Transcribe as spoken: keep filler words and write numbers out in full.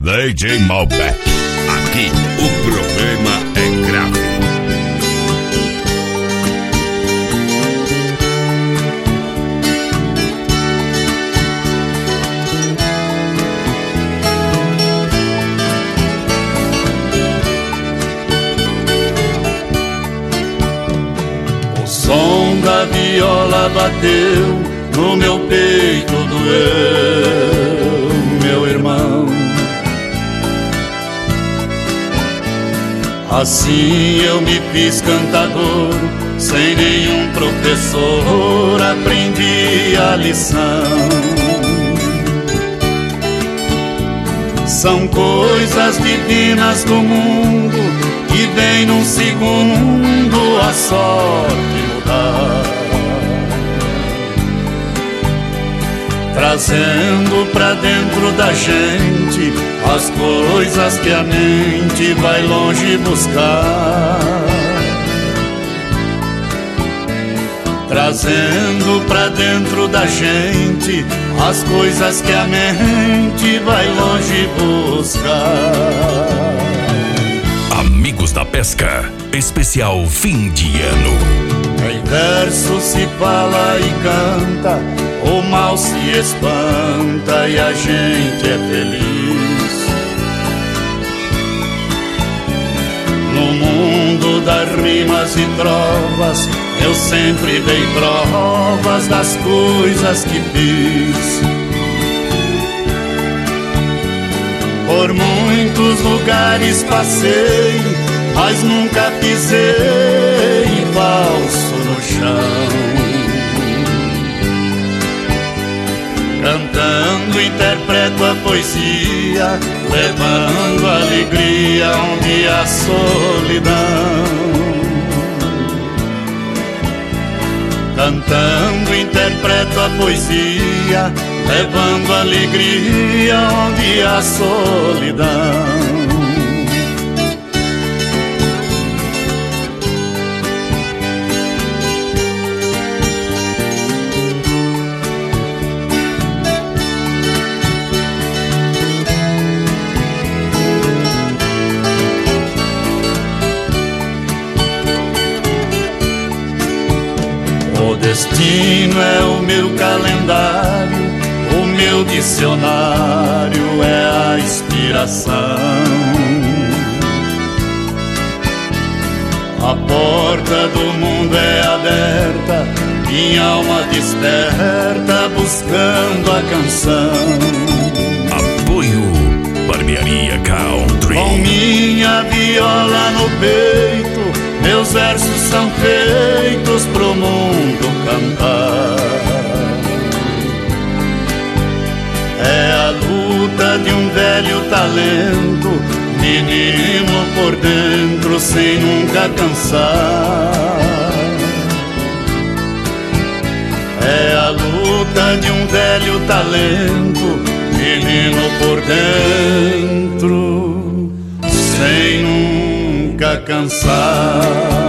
D J Malbec. Aqui o problema é grave. O som da viola bateu no meu peito, doeu, meu irmão. Assim eu me fiz cantador, sem nenhum professor aprendi a lição. São coisas divinas do mundo que vem num segundo a sorte mudar, trazendo pra dentro da gente as coisas que a mente vai longe buscar, trazendo pra dentro da gente as coisas que a mente vai longe buscar. Amigos da Pesca, especial fim de ano. Em verso se fala e canta, o mal se espanta e a gente é feliz. No mundo das rimas e trovas, eu sempre dei provas das coisas que fiz. Por muitos lugares passei, mas nunca pisei falso no chão. Cantando interpreto a poesia, levando alegria onde há solidão. Cantando interpreto a poesia, levando alegria onde há solidão. O destino é o meu calendário, o meu dicionário é a inspiração. A porta do mundo é aberta, minha alma desperta buscando a canção. Apoio Barbearia Country. Com minha viola no peito, meus versos são feitos pro mundo cantar. É a luta de um velho talento, menino por dentro sem nunca cansar. É a luta de um velho talento, menino por dentro sem nunca cansar.